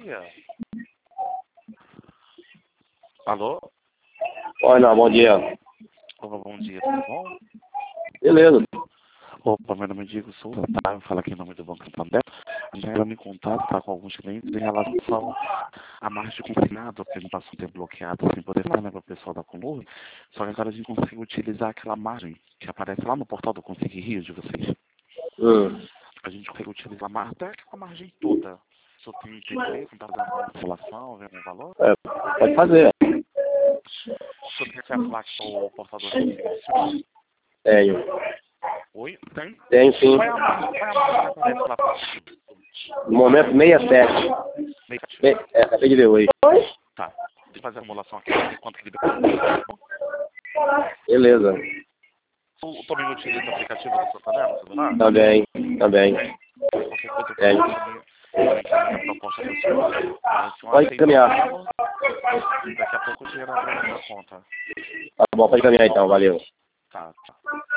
dia. Alô? Oi, não, bom dia. Opa, bom dia, tudo bom? Beleza. Opa, meu nome é Diego Souza, tá? Eu falo aqui em nome do Banco Santander. A gente vai me contato, tá, com alguns clientes em relação à margem de consignado, que a gente passou um tempo bloqueado sem poder falar, né, para o pessoal da Conur. Só que agora a gente consegue utilizar aquela margem que aparece lá no portal do Consegue Rio de vocês. A gente consegue utilizar até aquela margem toda. Se eu tenho interesse, não tá fazendo alguma simulação, ver algum valor? Pode fazer. Se eu tenho acesso lá que o portal do Consegue adicionar? Tenho. Oi? Tem? Tenho sim. Qual é a margem que aparece lá para ti? No momento 67. Acabei de ver hoje. Tá. Deixa eu fazer a simulação aqui, ver quanto que ele deu. Beleza. Eu também utilizo o aplicativo do Santander no celular? Também. Qualquer coisa que eu também encaminho a proposta para o senhor. Aí, se Pode encaminhar. daqui a pouco o dinheiro abre na minha conta. Tá bom, pode encaminhar então, valeu. Tá.